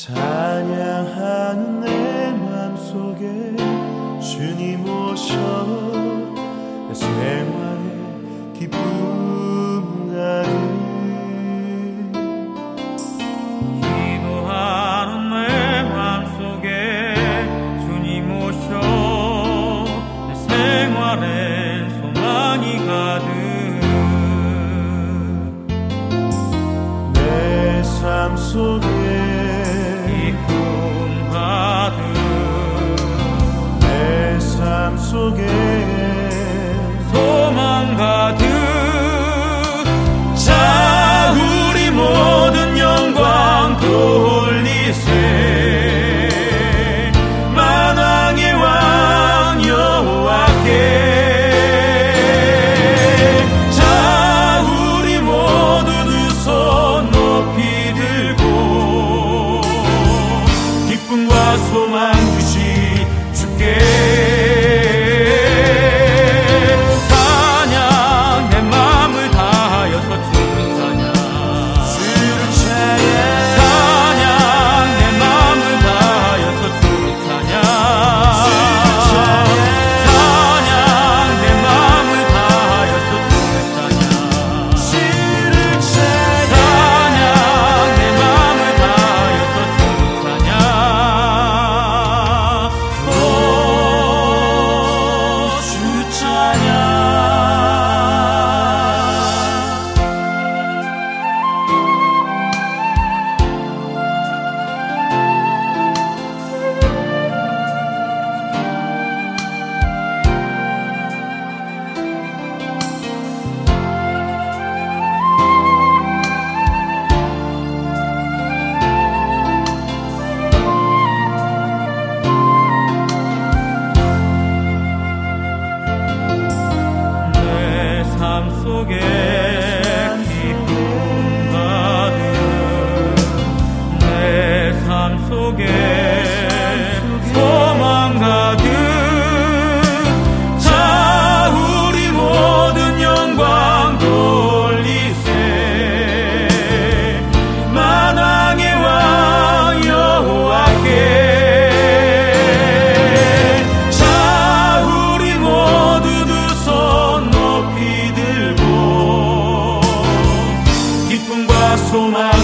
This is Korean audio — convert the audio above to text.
찬양하는 내 맘속에 주님 오셔 내 생활에 기쁨 가득 기도하는 내 맘속에 주님 오셔 내 생활엔 소망이 가득 내 삶 속에 삶 속에 소망 가득 자 우리 모든 영광 돌리세 만왕의 왕 여호와께 자 우리 모두 두 손 높이 들고 기쁨과 소망 주시 주께 속에 기쁨 가득 내 삶 속에 소망 가득 자 우리 모든 영광 돌리세 만왕의 왕 여호와께 자 우리 모두 두 손 높이 기쁨과 소망